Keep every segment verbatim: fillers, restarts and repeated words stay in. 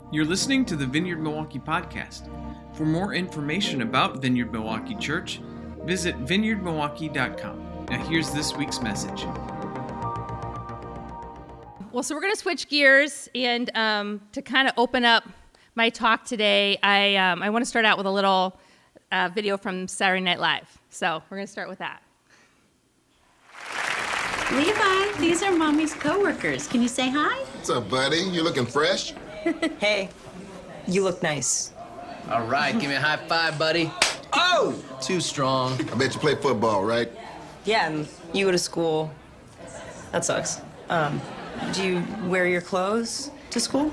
You're listening to the Vineyard Milwaukee podcast. For more information about Vineyard Milwaukee Church, visit vineyard milwaukee dot com. Now here's this week's message. Well, so we're going to switch gears, and um, to kind of open up my talk today, I um, I want to start out with a little uh, video from Saturday Night Live. So we're going to start with that. Levi, these are Mommy's coworkers. Can you say hi? What's up, buddy? You looking fresh? Hey, you look nice. All right, give me a high five, buddy. Oh, too strong. I bet you play football, right? Yeah, and you go to school. That sucks. Um, do you wear your clothes to school?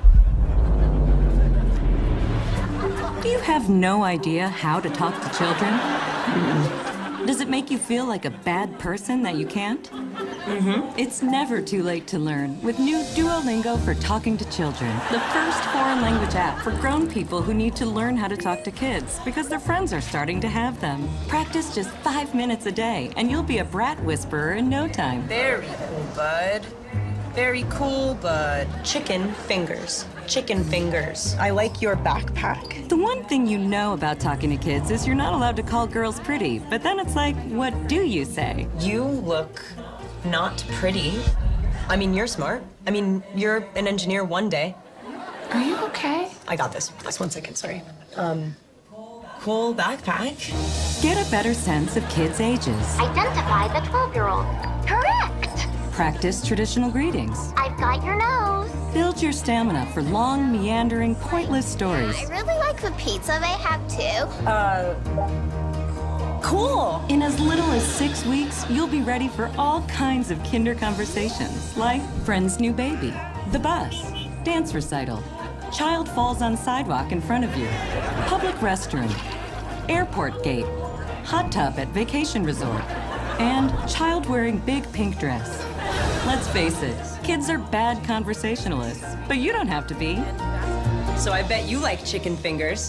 Do you have no idea how to talk to children? Mm-mm. Does it make you feel like a bad person that you can't? Mm-hmm. It's never too late to learn with new Duolingo for talking to children, the first foreign language app for grown people who need to learn how to talk to kids because their friends are starting to have them. Practice just five minutes a day, and you'll be a brat whisperer in no time. Very cool, bud. Very cool, bud. Chicken fingers. Chicken fingers. I like your backpack. The one thing you know about talking to kids is you're not allowed to call girls pretty, but then it's like, what do you say? You look not pretty. I mean, you're smart. I mean, you're an engineer one day. Are you okay? I got this. Just one second, sorry. Um, cool backpack. Get a better sense of kids' ages. Identify the twelve-year-old. Correct. Practice traditional greetings. I've got your nose. Build your stamina for long, meandering, pointless stories. I really like the pizza they have, too. Uh... Cool. In as little as six weeks, you'll be ready for all kinds of kinder conversations, like friend's new baby, the bus, dance recital, child falls on sidewalk in front of you, public restroom, airport gate, hot tub at vacation resort, and child wearing big pink dress. Let's face it, kids are bad conversationalists, but you don't have to be. So I bet you like chicken fingers.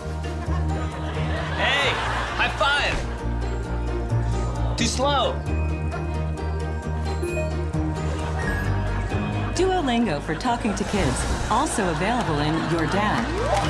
Hey, high five. Too slow. Duolingo for talking to kids, also available in Your Dad.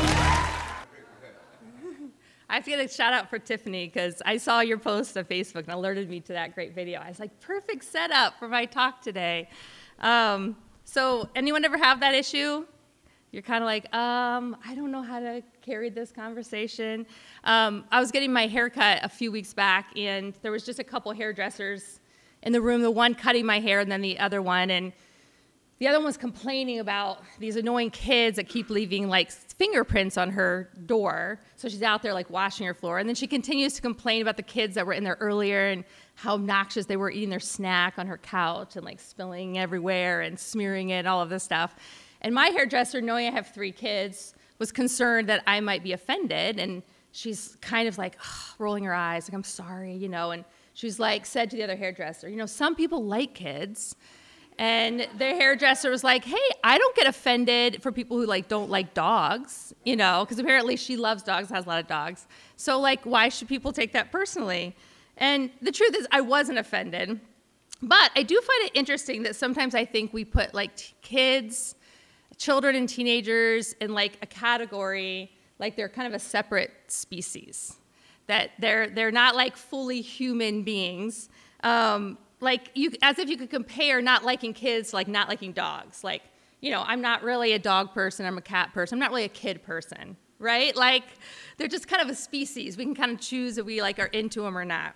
I have to get a shout out for Tiffany because I saw your post on Facebook and alerted me to that great video. I was like, perfect setup for my talk today. Um, so anyone ever have that issue? You're kind of like, um, I don't know how to carry this conversation. Um, I was getting my hair cut a few weeks back, and there was just a couple hairdressers in the room, the one cutting my hair and then the other one. And the other one was complaining about these annoying kids that keep leaving like fingerprints on her door. So she's out there like washing her floor. And then she continues to complain about the kids that were in there earlier and how obnoxious they were eating their snack on her couch and like spilling everywhere and smearing it, all of this stuff. And my hairdresser, knowing I have three kids, was concerned that I might be offended. And she's kind of like ugh, rolling her eyes, like, I'm sorry, you know. And she's like, said to the other hairdresser, you know, some people like kids. And the hairdresser was like, hey, I don't get offended for people who like don't like dogs, you know, because apparently she loves dogs, has a lot of dogs. So like, why should people take that personally? And the truth is I wasn't offended. But I do find it interesting that sometimes I think we put like t- kids, children and teenagers in like a category, like they're kind of a separate species, that they're they're not like fully human beings. Um, like you, as if you could compare not liking kids to like not liking dogs. Like, you know, I'm not really a dog person, I'm a cat person, I'm not really a kid person, right? Like they're just kind of a species. We can kind of choose if we like are into them or not.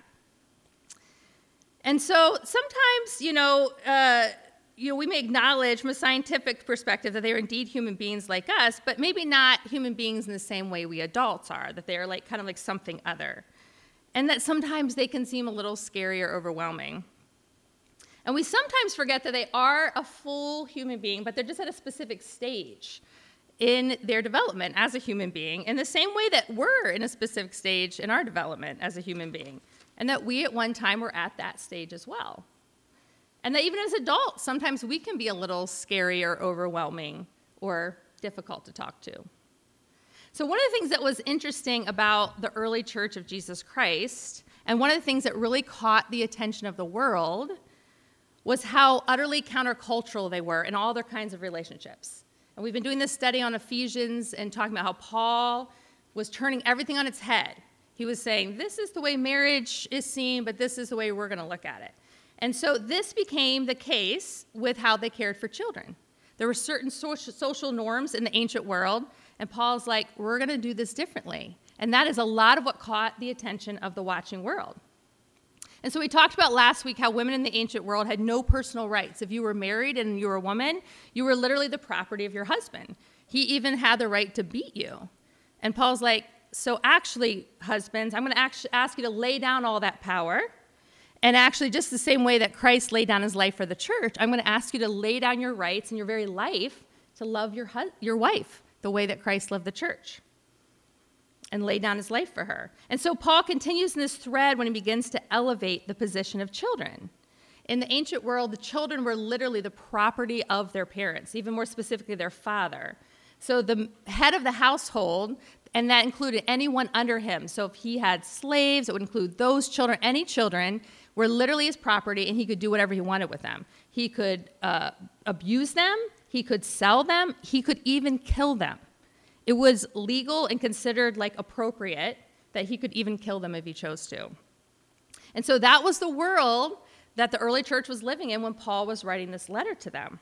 And so sometimes, you know, uh, you know, we may acknowledge from a scientific perspective that they are indeed human beings like us, but maybe not human beings in the same way we adults are, that they are like kind of like something other. And that sometimes they can seem a little scary or overwhelming. And we sometimes forget that they are a full human being, but they're just at a specific stage in their development as a human being, in the same way that we're in a specific stage in our development as a human being, and that we at one time were at that stage as well. And that even as adults, sometimes we can be a little scary or overwhelming or difficult to talk to. So one of the things that was interesting about the early church of Jesus Christ, and one of the things that really caught the attention of the world, was how utterly countercultural they were in all their kinds of relationships. And we've been doing this study on Ephesians and talking about how Paul was turning everything on its head. He was saying, this is the way marriage is seen, but this is the way we're going to look at it. And so this became the case with how they cared for children. There were certain social norms in the ancient world, and Paul's like, we're going to do this differently. And that is a lot of what caught the attention of the watching world. And so we talked about last week how women in the ancient world had no personal rights. If you were married and you were a woman, you were literally the property of your husband. He even had the right to beat you. And Paul's like, so actually, husbands, I'm going to ask you to lay down all that power. And actually, just the same way that Christ laid down his life for the church, I'm going to ask you to lay down your rights and your very life to love your hu- your wife the way that Christ loved the church and laid down his life for her. And so Paul continues in this thread when he begins to elevate the position of children. In the ancient world, the children were literally the property of their parents, even more specifically their father. So the head of the household, and that included anyone under him. So if he had slaves, it would include those children, any children, were literally his property, and he could do whatever he wanted with them. He could uh, abuse them, he could sell them, he could even kill them. It was legal and considered like appropriate that he could even kill them if he chose to. And so that was the world that the early church was living in when Paul was writing this letter to them.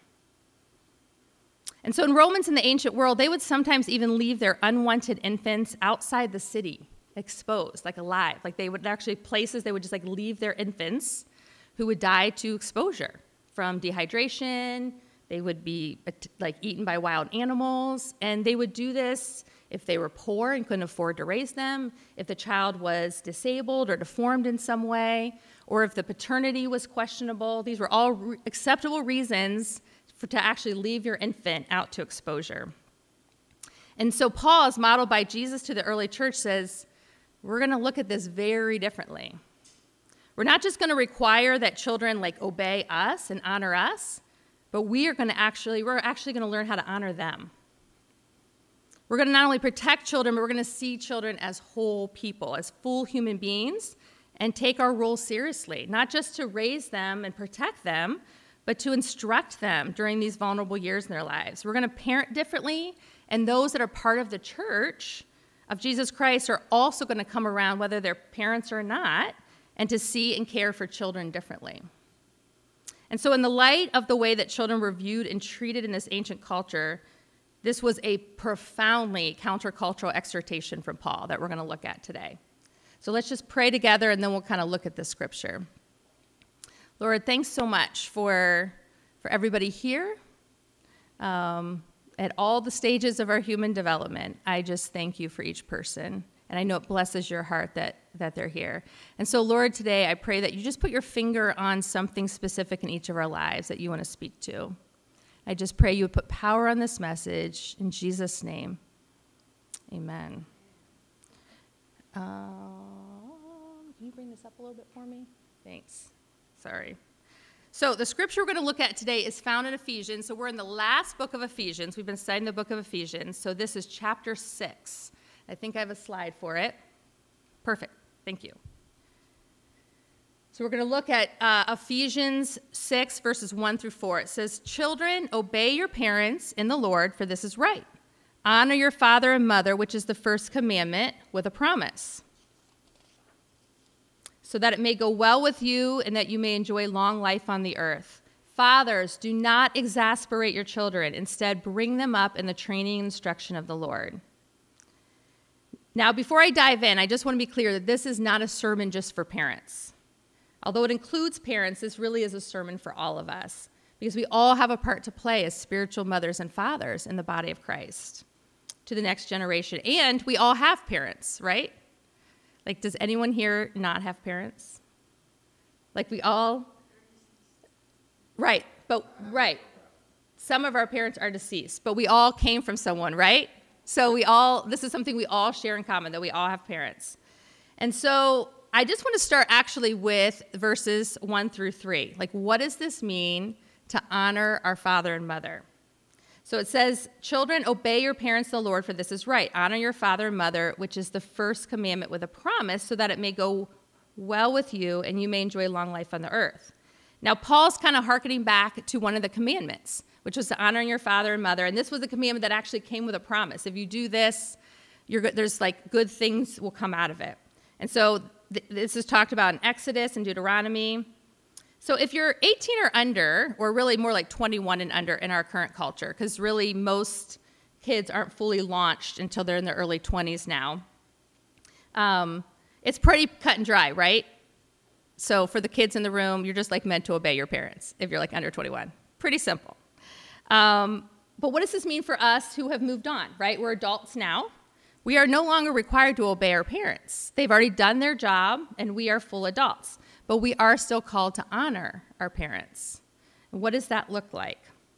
And so in Romans in the ancient world, they would sometimes even leave their unwanted infants outside the city, exposed, like alive. Like they would actually, places they would just like leave their infants who would die to exposure from dehydration. They would be like eaten by wild animals. And they would do this if they were poor and couldn't afford to raise them, if the child was disabled or deformed in some way, or if the paternity was questionable. These were all re- acceptable reasons for, to actually leave your infant out to exposure. And so Paul, as modeled by Jesus to the early church, says, we're going to look at this very differently. We're not just going to require that children like obey us and honor us, but we are going to actually, we're actually going to learn how to honor them. We're going to not only protect children, but we're going to see children as whole people, as full human beings, and take our role seriously, not just to raise them and protect them, but to instruct them during these vulnerable years in their lives. We're going to parent differently, and those that are part of the church of Jesus Christ are also going to come around, whether they're parents or not, and to see and care for children differently. And so in the light of the way that children were viewed and treated in this ancient culture, this was a profoundly countercultural exhortation from Paul that we're going to look at today. So let's just pray together, and then we'll kind of look at this scripture. Lord, thanks so much for, for everybody here. Um, at all the stages of our human development, I just thank you for each person. And I know it blesses your heart that, that they're here. And so, Lord, today I pray that you just put your finger on something specific in each of our lives that you want to speak to. I just pray you would put power on this message. In Jesus' name, amen. Um, can you bring this up a little bit for me? Thanks. Sorry. So the scripture we're going to look at today is found in Ephesians. So we're in the last book of Ephesians. We've been studying the book of Ephesians. So this is chapter six. I think I have a slide for it. Perfect. Thank you. So we're going to look at uh, Ephesians six, verses one through four. It says, "Children, obey your parents in the Lord, for this is right. Honor your father and mother, which is the first commandment, with a promise, so that it may go well with you and that you may enjoy long life on the earth. Fathers, do not exasperate your children. Instead, bring them up in the training and instruction of the Lord." Now, before I dive in, I just want to be clear that this is not a sermon just for parents. Although it includes parents, this really is a sermon for all of us, because we all have a part to play as spiritual mothers and fathers in the body of Christ to the next generation. And we all have parents, right? Like, does anyone here not have parents? Like, we all, right, but, right. Some of our parents are deceased, but we all came from someone, right? So we all, this is something we all share in common, that we all have parents. And so I just want to start actually with verses one through three. Like, what does this mean to honor our father and mother? So it says, "Children, obey your parents in the Lord, for this is right. Honor your father and mother, which is the first commandment, with a promise, so that it may go well with you and you may enjoy long life on the earth." Now, Paul's kind of hearkening back to one of the commandments, which was to honoring your father and mother. And this was a commandment that actually came with a promise. If you do this, you're good, there's like good things will come out of it. And so th- this is talked about in Exodus and Deuteronomy. So if you're eighteen or under, or really more like twenty-one and under in our current culture, because really most kids aren't fully launched until they're in their early twenties now, um, it's pretty cut and dry, right? So for the kids in the room, you're just like meant to obey your parents if you're like under twenty-one. Pretty simple. Um, but what does this mean for us who have moved on, right? We're adults now. We are no longer required to obey our parents. They've already done their job, and we are full adults. But we are still called to honor our parents. And what does that look like?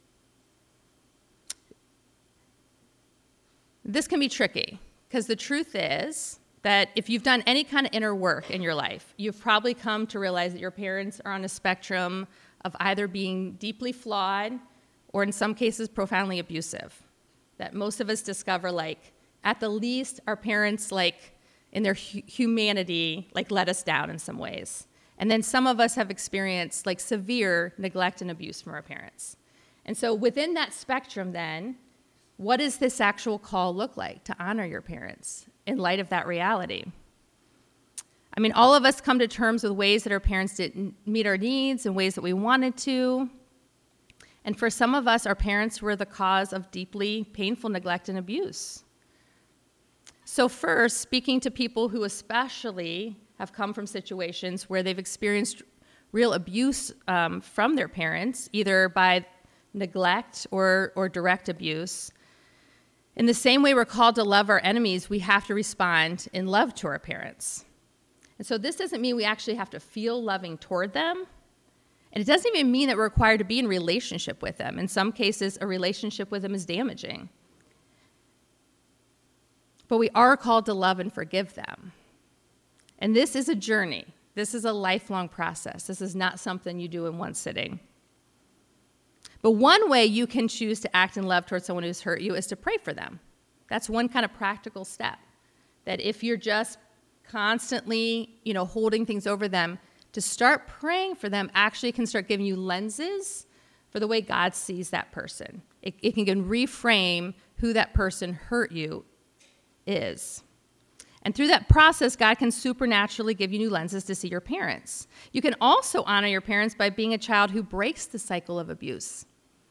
This can be tricky, because the truth is that if you've done any kind of inner work in your life, you've probably come to realize that your parents are on a spectrum of either being deeply flawed or in some cases profoundly abusive. That most of us discover, like, at the least, our parents, like, in their hu- humanity, like, let us down in some ways. And then some of us have experienced, like, severe neglect and abuse from our parents. And so within that spectrum, then, what does this actual call look like to honor your parents in light of that reality? I mean, all of us come to terms with ways that our parents didn't meet our needs and ways that we wanted to. And for some of us, our parents were the cause of deeply painful neglect and abuse. So first, speaking to people who especially have come from situations where they've experienced real abuse um, from their parents, either by neglect or, or direct abuse, in the same way we're called to love our enemies, we have to respond in love to our parents. And so this doesn't mean we actually have to feel loving toward them. And it doesn't even mean that we're required to be in relationship with them. In some cases, a relationship with them is damaging. But we are called to love and forgive them. And this is a journey. This is a lifelong process. This is not something you do in one sitting. But one way you can choose to act in love towards someone who's hurt you is to pray for them. That's one kind of practical step. That if you're just constantly, you know, holding things over them, to start praying for them actually can start giving you lenses for the way God sees that person. It, it can reframe who that person hurt you is. And through that process, God can supernaturally give you new lenses to see your parents. You can also honor your parents by being a child who breaks the cycle of abuse,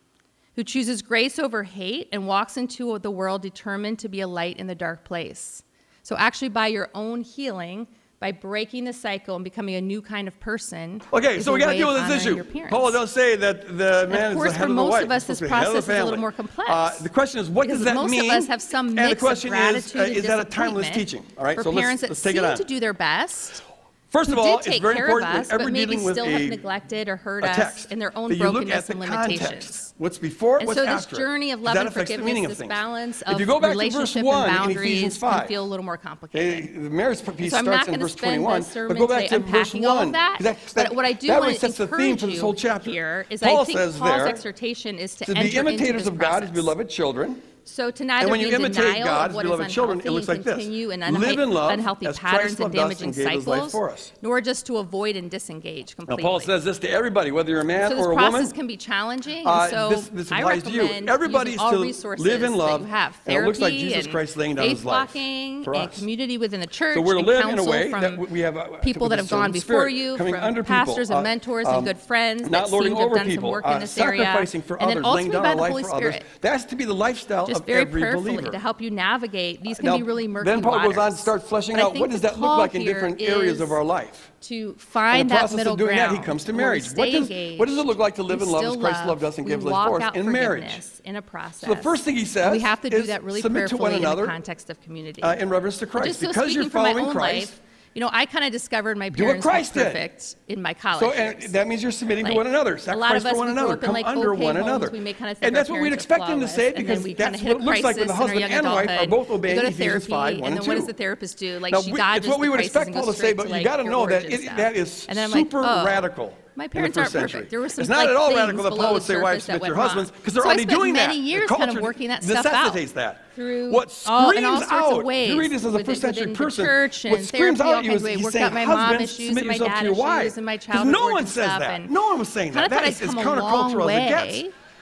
who chooses grace over hate and walks into the world determined to be a light in the dark place. So actually by your own healing, by breaking the cycle and becoming a new kind of person. Okay, so we got to deal with this issue. Paul does say that the man is the head of the wife. Of course, for most of us, this process is a little more complex. Uh, the question is, what does that most mean? Most of us have some mix and the question of gratitude is, uh, and is that a timeless teaching? All right, for so parents let's, let's that take seem it on. to do their best. First of all, it's very important us, whenever but maybe dealing with still a, have neglected or hurt a us text, in their own that you look brokenness at the and context. limitations. What's before it, and what's so after this journey of love that and affects the forgiveness, meaning of this things. balance If of you go back to verse relationship one and in Ephesians boundaries can five, feel a little more complicated. okay, the marriage piece so I'm starts not in verse spend twenty-one, the sermon but go back today to verse unpacking all one. of that, that, that, but what I do that want really to sets the theme for this whole chapter. Here is Paul I think says Paul's there, exhortation is to, to enter be imitators into this of God process. as beloved children. So to neither and when be you in imitate denial God of as what is beloved children, unhealthy it looks and like this. continue in Live in love unhealthy as patterns Christ and loved us damaging and gave his life cycles, for us. nor just to avoid and disengage Now, completely. Paul says this to everybody, whether you're a man so this or a process woman. can be challenging, Uh, and so this, this I applies to you. recommend Everybody using is all to resources live in love, that you have, and it looks like therapy Jesus and Christ laying down faith his life walking for and us. community within the church, So we're to and live in a counsel way from that we have uh, people with that a have gone certain before spirit, you, coming from under pastors people, and uh, mentors um, and good friends not that lording seem to have over done some people, work uh, in this area, sacrificing for and then others, laying ultimately down by our the life Holy for Spirit. others. That has to be the lifestyle Just of very every prayerfully believer. to help you navigate. These can Now, be really murky then Paul goes on to waters. start fleshing But I out think what does the that look call like in here different areas of is our life. To find in the that process middle of doing ground, that, he comes to where we marriage. stay What does, engaged, what does it look like to live we in love as still Christ love, loved us and we gave his life walk for us out in marriage? forgiveness in a process. So the first thing he says we have to do is that really submit to one prayerfully another in the context of community. uh, in reverence to But Christ. just so Because you're speaking from my following own Christ, life, you know, I kind of discovered my do what parents were Christ did. perfect in my college So and years. that means you're submitting Like, to one another, a lot sacrifice of us, for one we grew another, up in, come like, under okay one homes. another. We may kind of think And our that's what we'd parents are expect him to flawless, say and then because we kind that's of what hit it a looks like when crisis the in our husband young and wife are adulthood. both We obeying go to Ephesians therapy, five, one and and then what two. does the therapist do? Like Now, she we- dodges it's what we the would crisis expect and Paul goes to say, straight but to, you like, got to your know that origin it, stuff. that is And then I'm like, super oh, radical. my in the parents first aren't century. perfect. There were some It's not like, at all things radical that below Paul the would say, wives, surface that submit your went husbands, wrong. because they're So I already spent doing that. many The years kind of culture working that stuff out. necessitates that. Through What all, in screams all sorts out, of ways, if you read this as a within- first century within the person, church what and screams therapy, out all at you kinds is of ways. he's Worked saying, out my mom husbands, issues submit and my yourself dad to your issues wife. and my Because childhood no one origin says stuff, that. and No one was saying kind that. of thought That I'd is as come a long countercultural as it way gets.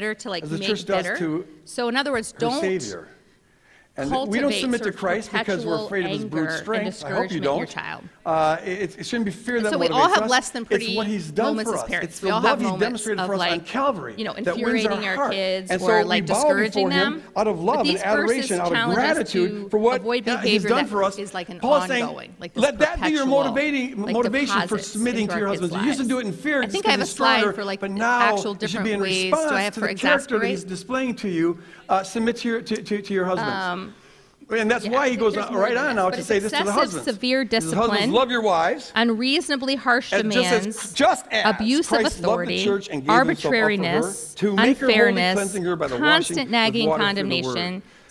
bitter to like as the make church does bitter. to So in other words, her don't Savior. And we don't cultivate submit sort to of Christ because we're perpetual afraid of his brute anger and strength. I hope discouragement you in don't. your child. Uh, it, it shouldn't be fear that And so we motivates all have us. less than pretty It's what he's done moments for as us. parents. It's the We all love have he's moments demonstrated of for us on like, Calvary you know, that wins our infuriating our heart. kids and or, so like, we bow discouraging before him them. out of But love these and adoration, verses out of challenge us gratitude to for what avoid he's behavior done that for us. is like an Paul is saying, ongoing, like this let that be your perpetual, motivating like, motivation for deposits submitting into to your our kids' husband. You used to do it in fear. I just think 'cause I have a he's stronger, slide for, like, but now actual it should be in different ways. Do I response have to for the character that exasperate? he's displaying to you. Uh, submit to your to, to, to your husbands. Um, And that's yeah, why he goes there's on, more right than on this, now but to it's say this to the excessive, husbands. severe He says, discipline, husbands, love your wives. unreasonably harsh And just demands, as, just as abuse Christ of authority, loved the church and gave himself up for her, arbitrariness, to make her holy, unfairness, cleansing her by the washing constant with nagging water through the word. condemnation,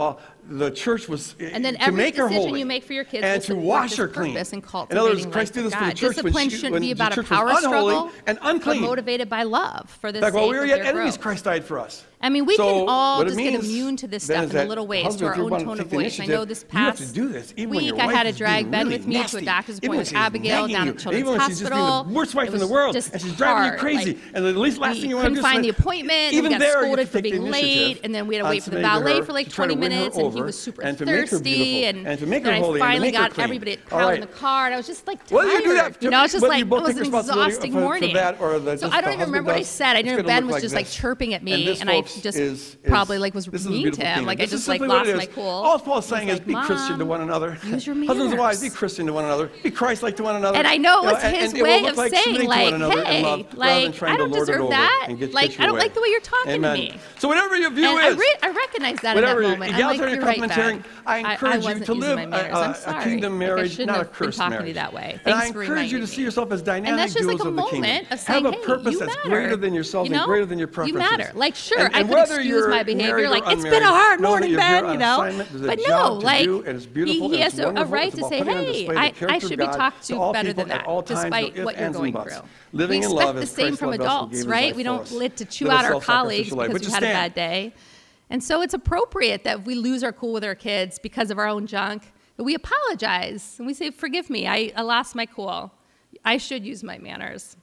all, the church was And then to every make her decision holy you make for your kids and will to support wash this her clean. purpose and In other words, cultivating Christ did life this with for the God. church when Discipline she, shouldn't when be the about a church was power unholy struggle, and but unclean. motivated by love for the In fact, sake while we were of yet their enemies, growth. Christ died for us. I mean, we So can all what it just get means immune to this then stuff is in that little ways, husbands, to our if you own want tone take of the voice. I know initiative, this you have past to do this, even when week your I wife had to is drag being Ben really with me to a nasty, doctor's even when appointment with she's Abigail nagging down you, at Children's even when she's just being Hospital. the worst wife It in the was world, just and she's driving hard. you crazy. Like, And the least last we thing you want to couldn't do is find the appointment, and even we got there, you scolded have to for take the being late, initiative and then we had to on wait for the submitting to valet her for like to try to twenty win her minutes, and he over was super and to make her thirsty, beautiful and and to make her then holy I and to finally make her got clean. everybody All out right. in the car, and I was just like tired. Well, you do that. You know, I was just whether like, you it both was take an responsibility exhausting for, morning. for that, or the, So just I the don't even remember what husband I does, said. I it's know gonna Ben look was like just like this. chirping at And me, this, and I folks, just is, is probably like was this is a mean beautiful to him. thing. Like This I is just like simply what lost it my is. cool. All Paul's saying He's is like, be Christian to "Mom, one another. use your Husbands and wives, be manners." Christian to one another. Be Christ-like to one another. And I know You it was and- his and it will way look of like saying, submitting to like, one another in hey, love, rather than like, trying I to don't lord it deserve over that. and get- Like, get your I don't way. like the way you're talking Amen. to me. So whatever your view And I, is, re- I recognize that whatever in your that moment. I'm like, egalitarian you're right, complementarian, Beth. I encourage you wasn't to using live my a, manners. I'm a, a sorry. kingdom Like, I marriage, shouldn't not a have been cursed talking to marriage. you that way. And Thanks I for encourage you to reminding see me. yourself as And dynamic that's just jewels like a of the kingdom. moment of saying, Have a hey, purpose you that's matter. greater than yourself You and know? greater than your You preferences. matter. Like, sure, And- I and could whether excuse you're my behavior. married or Like, it's been a unmarried, hard know that morning, you're Ben, here on you know? assignment. There's a But job no, to like, do, and it's beautiful, he, and he it's has a, a wonderful. right It's to about say, putting on hey, display the I, character I of should be God talked to to all better people than at that, all times, despite no what ifs, you're ands, and going buts. through. Living We in expect love the as same Christ from loved us and adults, gave his right? life We for don't us. live to chew Live a out our self-sacrificial colleagues life. because Would we you had a stand? bad day. And so it's appropriate that we lose our cool with our kids because of our own junk. But we apologize and we say, forgive me, I, I lost my cool. I should use my manners.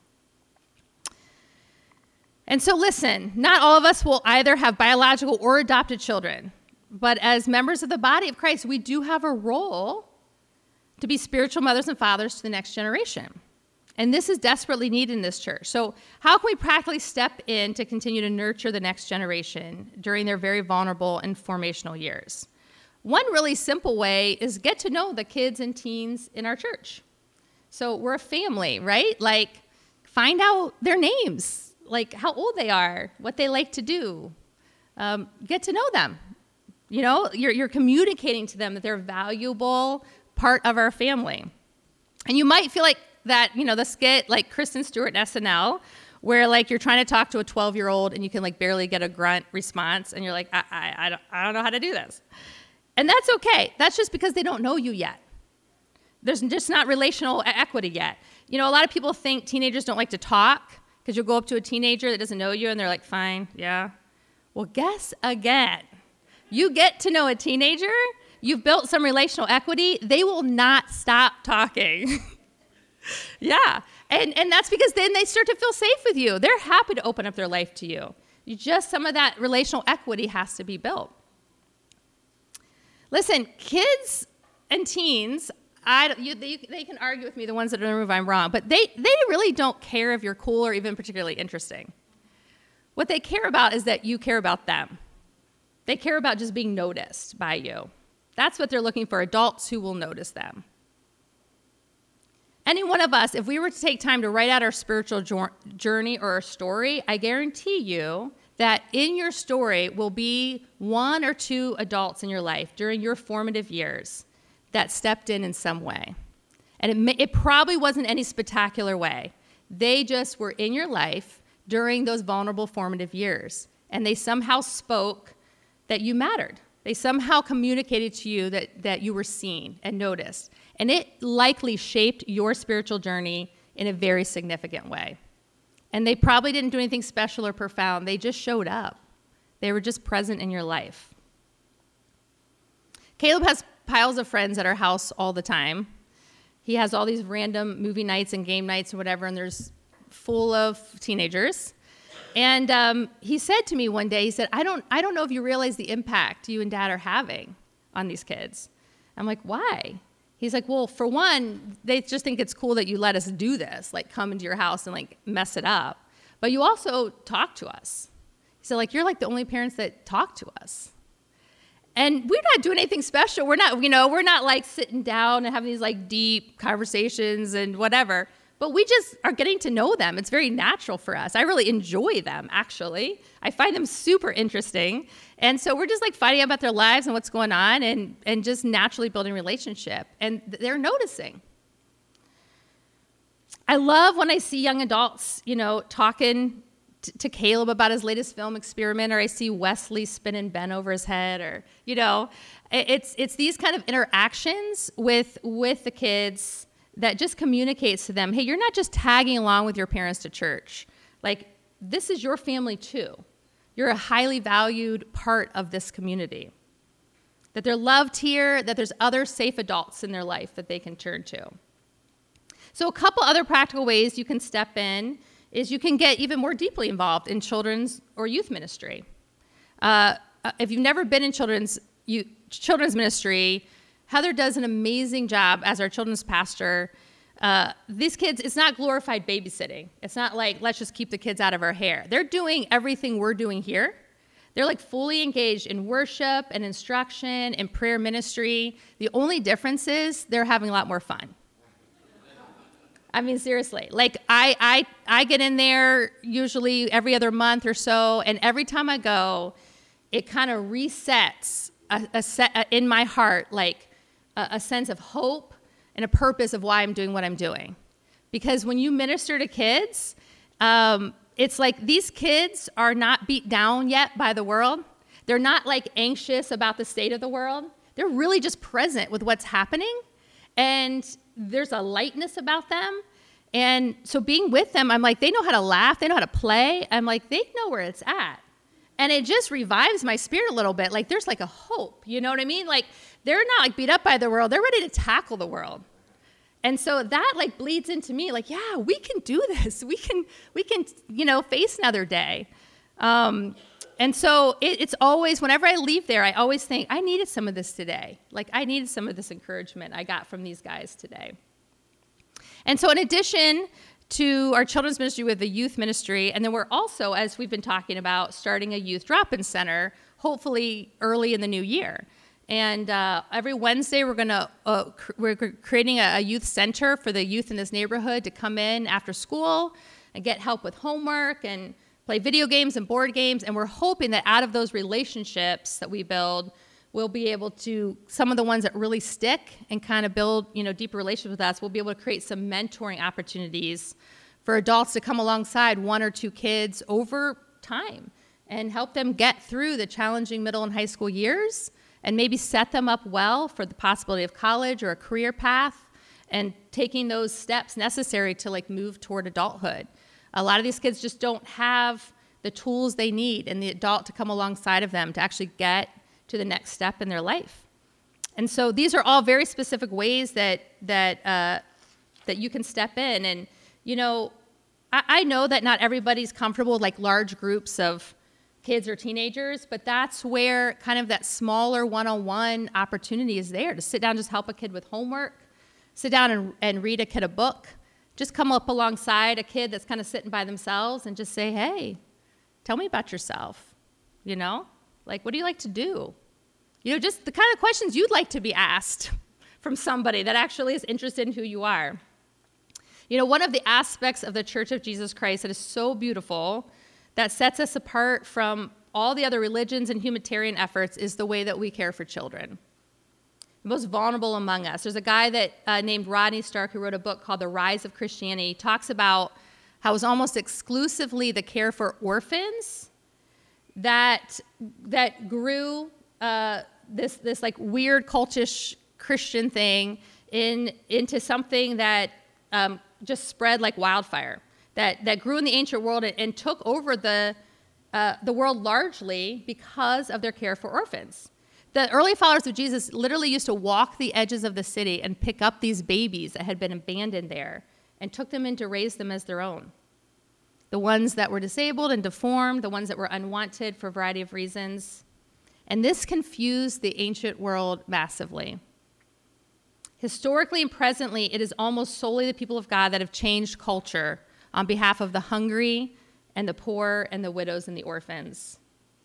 And so listen, not all of us will either have biological or adopted children. But as members of the body of Christ, we do have a role to be spiritual mothers and fathers to the next generation. And this is desperately needed in this church. So how can we practically step in to continue to nurture the next generation during their very vulnerable and formational years? One really simple way is get to know the kids and teens in our church. So we're a family, right? Like, find out their names, like how old they are, what they like to do. Um, get to know them. You know, you're, you're communicating to them that they're a valuable part of our family. And you might feel like that, you know, the skit like Kristen Stewart in S N L, where like you're trying to talk to a twelve-year-old and you can like barely get a grunt response, and you're like, I, I, I, don't, I don't know how to do this. And that's okay. That's just because they don't know you yet. There's just not relational equity yet. You know, a lot of people think teenagers don't like to talk because you'll go up to a teenager that doesn't know you and they're like, fine, yeah. Well, guess again. You get to know a teenager, you've built some relational equity, they will not stop talking. Yeah, and, and that's because then they start to feel safe with you. They're happy to open up their life to you. You just, some of that relational equity has to be built. Listen, kids and teens, I, you, they, they can argue with me, the ones that are in the room, if I'm wrong, but they, they really don't care if you're cool or even particularly interesting. What they care about is that you care about them. They care about just being noticed by you. That's what they're looking for, adults who will notice them. Any one of us, if we were to take time to write out our spiritual journey or our story, I guarantee you that in your story will be one or two adults in your life during your formative years that stepped in in some way. And it, may, it probably wasn't any spectacular way. They just were in your life during those vulnerable formative years. And they somehow spoke that you mattered. They somehow communicated to you that, that you were seen and noticed. And it likely shaped your spiritual journey in a very significant way. And they probably didn't do anything special or profound. They just showed up. They were just present in your life. Caleb has piles of friends at our house all the time. He has all these random movie nights and game nights and whatever, and there's full of teenagers. And um, he said to me one day, he said, I don't, I don't know if you realize the impact you and Dad are having on these kids. I'm like, why? He's like, well, for one, they just think it's cool that you let us do this, like come into your house and like mess it up. But you also talk to us. He said, like, you're like the only parents that talk to us. And we're not doing anything special. We're not, you know, we're not like sitting down and having these like deep conversations and whatever. But we just are getting to know them. It's very natural for us. I really enjoy them, actually. I find them super interesting. And so we're just like finding out about their lives and what's going on and, and just naturally building relationship. And they're noticing. I love when I see young adults, you know, talking t- to Caleb about his latest film experiment, or I see Wesley spinning Ben over his head, or, you know, it's it's these kind of interactions with with the kids that just communicates to them, hey, you're not just tagging along with your parents to church. Like, this is your family too. You're a highly valued part of this community. That they're loved here, that there's other safe adults in their life that they can turn to. So a couple other practical ways you can step in is you can get even more deeply involved in children's or youth ministry. Uh, if you've never been in children's, you, children's ministry, Heather does an amazing job as our children's pastor. Uh, these kids, it's not glorified babysitting. It's not like, let's just keep the kids out of our hair. They're doing everything we're doing here. They're like fully engaged in worship and instruction and prayer ministry. The only difference is they're having a lot more fun. I mean, seriously, like I, I, I get in there usually every other month or so, and every time I go, it kind of resets a, a set a, in my heart, like a, a sense of hope and a purpose of why I'm doing what I'm doing. Because when you minister to kids, um, it's like these kids are not beat down yet by the world. They're not like anxious about the state of the world. They're really just present with what's happening. And there's a lightness about them. And so being with them, I'm like, they know how to laugh. They know how to play. I'm like, they know where it's at. And it just revives my spirit a little bit. Like there's like a hope, you know what I mean? Like they're not like beat up by the world. They're ready to tackle the world. And so that like bleeds into me like, yeah, we can do this. We can, we can, you know, face another day. Um, and so it, it's always, whenever I leave there, I always think I needed some of this today. Like I needed some of this encouragement I got from these guys today. And so in addition to our children's ministry with the youth ministry, and then we're also, as we've been talking about, starting a youth drop-in center, hopefully early in the new year. And uh, every Wednesday, we're going to uh, cr- we're creating a, a youth center for the youth in this neighborhood to come in after school and get help with homework and play video games and board games. And we're hoping that out of those relationships that we build, we'll be able to, some of the ones that really stick and kind of build, you know, deeper relationships with us, we'll be able to create some mentoring opportunities for adults to come alongside one or two kids over time and help them get through the challenging middle and high school years and maybe set them up well for the possibility of college or a career path and taking those steps necessary to like move toward adulthood. A lot of these kids just don't have the tools they need and the adult to come alongside of them to actually get to the next step in their life. And so these are all very specific ways that that uh, that you can step in. And, you know, I, I know that not everybody's comfortable with like large groups of kids or teenagers, but that's where kind of that smaller one-on-one opportunity is there to sit down, just help a kid with homework, sit down and, and read a kid a book, just come up alongside a kid that's kind of sitting by themselves and just say, hey, tell me about yourself, you know? Like, what do you like to do? You know, just the kind of questions you'd like to be asked from somebody that actually is interested in who you are. You know, one of the aspects of the Church of Jesus Christ that is so beautiful, that sets us apart from all the other religions and humanitarian efforts, is the way that we care for children. The most vulnerable among us. There's a guy that uh, named Rodney Stark who wrote a book called The Rise of Christianity. He talks about how it was almost exclusively the care for orphans that that grew uh, this this like weird cultish Christian thing in into something that um, just spread like wildfire. That, that grew in the ancient world and, and took over the, uh, the world largely because of their care for orphans. The early followers of Jesus literally used to walk the edges of the city and pick up these babies that had been abandoned there and took them in to raise them as their own. The ones that were disabled and deformed, the ones that were unwanted for a variety of reasons. And this confused the ancient world massively. Historically and presently, it is almost solely the people of God that have changed culture on behalf of the hungry and the poor and the widows and the orphans.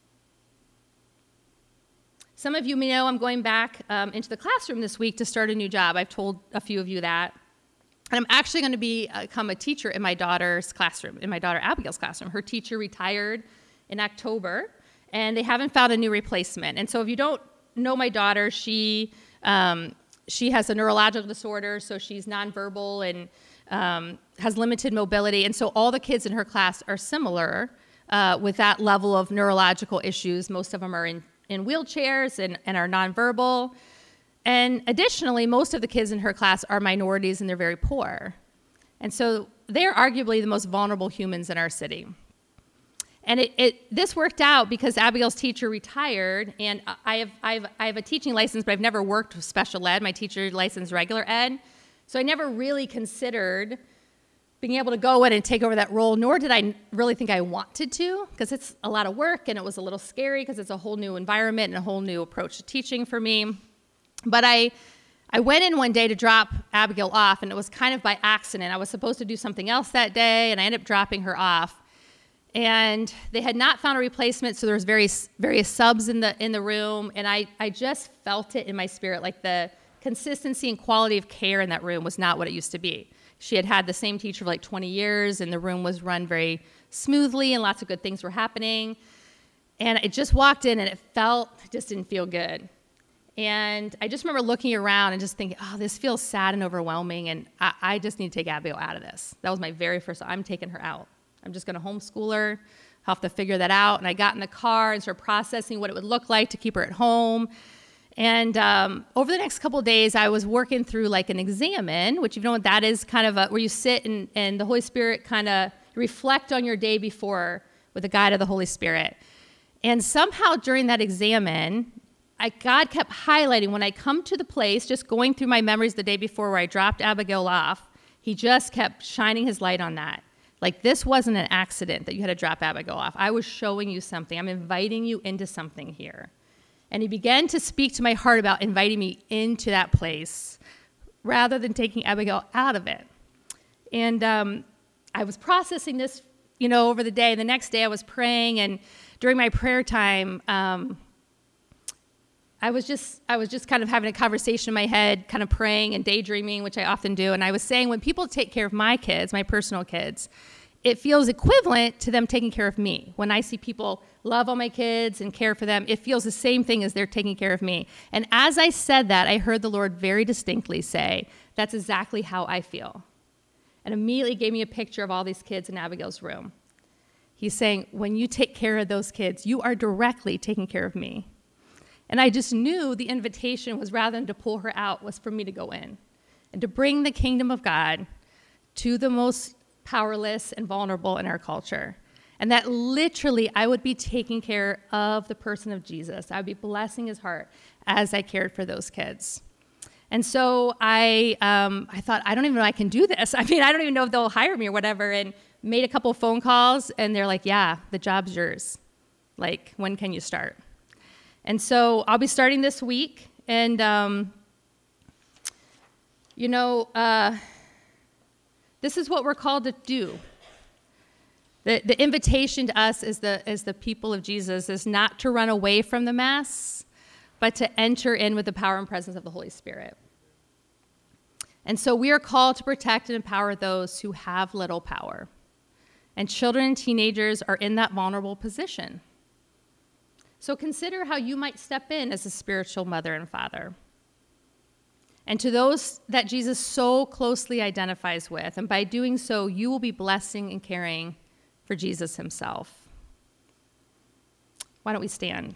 Some of you may know I'm going back um, into the classroom this week to start a new job. I've told a few of you that. And I'm actually going to be, uh, become a teacher in my daughter's classroom, in my daughter Abigail's classroom. Her teacher retired in October, and they haven't found a new replacement. And so if you don't know my daughter, she um, she has a neurological disorder, so she's nonverbal and Um, has limited mobility, and so all the kids in her class are similar uh, with that level of neurological issues. Most of them are in, in wheelchairs and, and are nonverbal. And additionally, most of the kids in her class are minorities and they're very poor. And so they're arguably the most vulnerable humans in our city. And it, it this worked out because Abigail's teacher retired, and I have, I have, I have a teaching license, but I've never worked with special ed. My teacher licensed regular ed. So I never really considered being able to go in and take over that role, nor did I really think I wanted to, because it's a lot of work and it was a little scary because it's a whole new environment and a whole new approach to teaching for me. But I I went in one day to drop Abigail off, and it was kind of by accident. I was supposed to do something else that day, and I ended up dropping her off. and they had not found a replacement, so there was various various subs in the in the room, and I, I just felt it in my spirit, like the consistency and quality of care in that room was not what it used to be. She had had the same teacher for like twenty years, and the room was run very smoothly, and lots of good things were happening. And I just walked in, and it felt, it just didn't feel good. And I just remember looking around and just thinking, oh, this feels sad and overwhelming, and I, I just need to take Abigail out of this. That was my very first, I'm taking her out. I'm just going to homeschool her. I'll have to figure that out. And I got in the car and started processing what it would look like to keep her at home. And um, over the next couple of days, I was working through like an examen, which you know what that is, kind of a, where you sit and, and the Holy Spirit kind of reflect on your day before with the guide of the Holy Spirit. And somehow during that examen, I, God kept highlighting when I come to the place, just going through my memories the day before where I dropped Abigail off, he just kept shining his light on that. Like, this wasn't an accident that you had to drop Abigail off. I was showing you something. I'm inviting you into something here. And he began to speak to my heart about inviting me into that place rather than taking Abigail out of it. And um, I was processing this, you know, over the day. The next day I was praying, and during my prayer time, um, I was just I was just kind of having a conversation in my head, kind of praying and daydreaming, which I often do. And I was saying, when people take care of my kids, my personal kids, it feels equivalent to them taking care of me. When I see people love on my kids and care for them, it feels the same thing as they're taking care of me. And as I said that, I heard the Lord very distinctly say, that's exactly how I feel. And immediately gave me a picture of all these kids in Abigail's room. He's saying, when you take care of those kids, you are directly taking care of me. And I just knew the invitation was, rather than to pull her out, was for me to go in and to bring the kingdom of God to the most powerless and vulnerable in our culture. And that literally I would be taking care of the person of Jesus. I would be blessing his heart as I cared for those kids. And so I um, I thought, I don't even know I can do this. I mean, I don't even know if they'll hire me or whatever, and made a couple of phone calls, and they're like, yeah, the job's yours. Like, when can you start? And so I'll be starting this week, and, um, you know, uh, this is what we're called to do. The, the invitation to us as the, as the people of Jesus is not to run away from the mess, but to enter in with the power and presence of the Holy Spirit. And so we are called to protect and empower those who have little power. And children and teenagers are in that vulnerable position. So consider how you might step in as a spiritual mother and father. And to those that Jesus so closely identifies with, and by doing so, you will be blessing and caring for Jesus himself. Why don't we stand?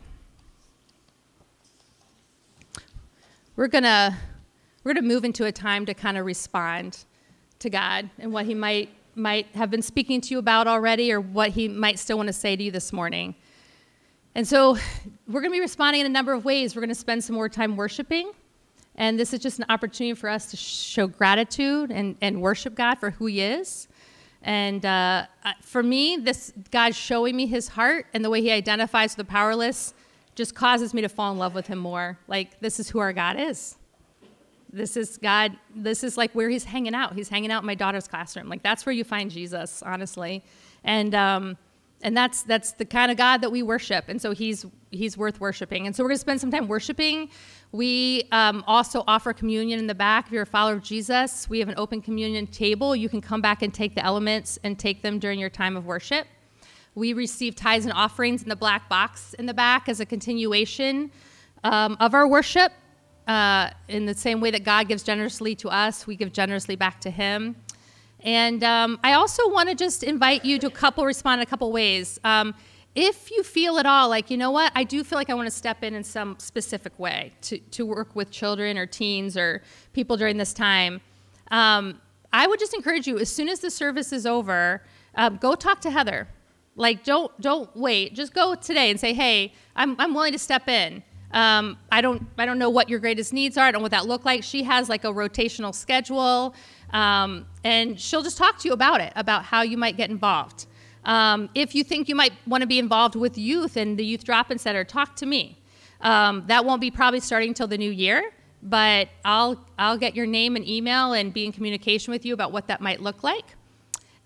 We're gonna we're gonna move into a time to kind of respond to God and what he might might have been speaking to you about already, or what he might still want to say to you this morning. And so we're going to be responding in a number of ways. We're going to spend some more time worshiping. And this is just an opportunity for us to show gratitude and, and worship God for who he is. And uh, for me, this God showing me his heart and the way he identifies with the powerless just causes me to fall in love with him more. Like, this is who our God is. This is God. This is like where he's hanging out. He's hanging out in my daughter's classroom. Like, that's where you find Jesus, honestly. And um, and that's that's the kind of God that we worship. And so he's he's worth worshiping. And so we're going to spend some time worshiping. We um, also offer communion in the back. If you're a follower of Jesus, we have an open communion table. You can come back and take the elements and take them during your time of worship. We receive tithes and offerings in the black box in the back as a continuation um, of our worship. Uh, in the same way that God gives generously to us, we give generously back to him. And um, I also want to just invite you to a couple respond in a couple ways. Um, if you feel at all like, you know what, I do feel like I want to step in in some specific way to, to work with children or teens or people during this time, um, I would just encourage you, as soon as the service is over, um, go talk to Heather. Like, don't don't wait. Just go today and say, hey, I'm I'm willing to step in. Um, I don't I don't know what your greatest needs are. I don't know what that look like. She has like a rotational schedule, um, and she'll just talk to you about it, about how you might get involved. Um, if you think you might want to be involved with youth and the Youth Drop-In Center, talk to me. Um, that won't be probably starting until the new year, but I'll I'll get your name and email and be in communication with you about what that might look like.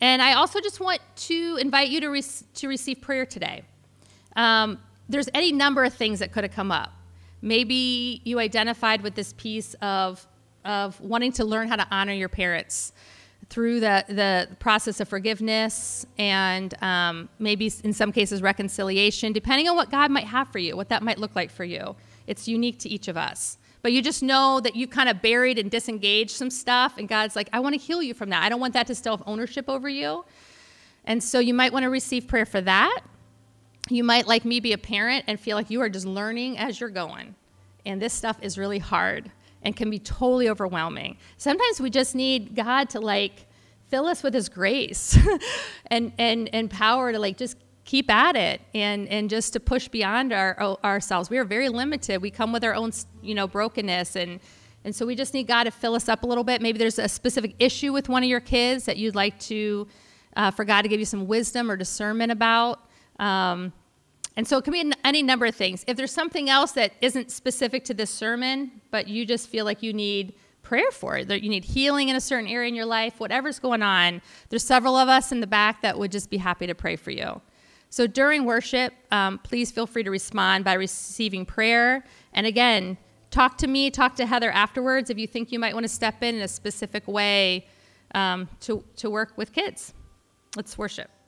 and I also just want to invite you to, re- to receive prayer today. Um, there's any number of things that could have come up. Maybe you identified with this piece of, of wanting to learn how to honor your parents through the, the process of forgiveness and um, maybe in some cases reconciliation, depending on what God might have for you, what that might look like for you. It's unique to each of us. But you just know that you kind of buried and disengaged some stuff, and God's like, I want to heal you from that. I don't want that to still have ownership over you. And so you might want to receive prayer for that. You might, like me, be a parent and feel like you are just learning as you're going. And this stuff is really hard and can be totally overwhelming. Sometimes we just need God to like fill us with his grace and, and, and power to like just keep at it and, and just to push beyond our, ourselves. We are very limited. We come with our own, you know, brokenness. And, and so we just need God to fill us up a little bit. Maybe there's a specific issue with one of your kids that you'd like to, uh, for God to give you some wisdom or discernment about. Um, And so it can be any number of things. If there's something else that isn't specific to this sermon, but you just feel like you need prayer for it, that you need healing in a certain area in your life, whatever's going on, there's several of us in the back that would just be happy to pray for you. So during worship, um, please feel free to respond by receiving prayer. And again, talk to me, talk to Heather afterwards if you think you might want to step in in a specific way um, to, to work with kids. Let's worship.